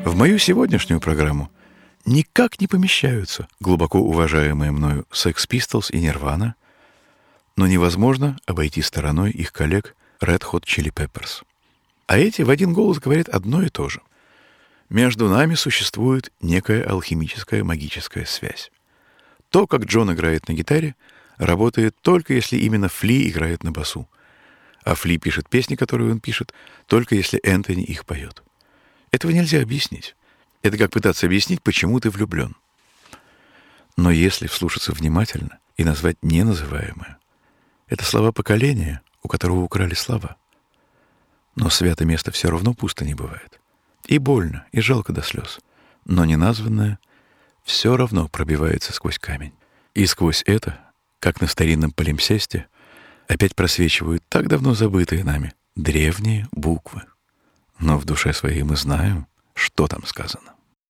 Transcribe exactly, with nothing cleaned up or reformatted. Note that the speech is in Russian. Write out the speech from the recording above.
В мою сегодняшнюю программу никак не помещаются глубоко уважаемые мною Sex Pistols и Nirvana, но невозможно обойти стороной их коллег Red Hot Chili Peppers. А эти в один голос говорят одно и то же. Между нами существует некая алхимическая магическая связь. То, как Джон играет на гитаре, работает только если именно Фли играет на басу, а Фли пишет песни, которые он пишет, только если Энтони их поет. Этого нельзя объяснить. Это как пытаться объяснить, почему ты влюблен. Но если вслушаться внимательно и назвать неназываемое, это слова поколения, у которого украли слова. Но свято место все равно пусто не бывает. И больно, и жалко до слез. Но неназванное все равно пробивается сквозь камень. И сквозь это, как на старинном палимсесте, опять просвечивают так давно забытые нами древние буквы. Но в душе своей мы знаем, что там сказано.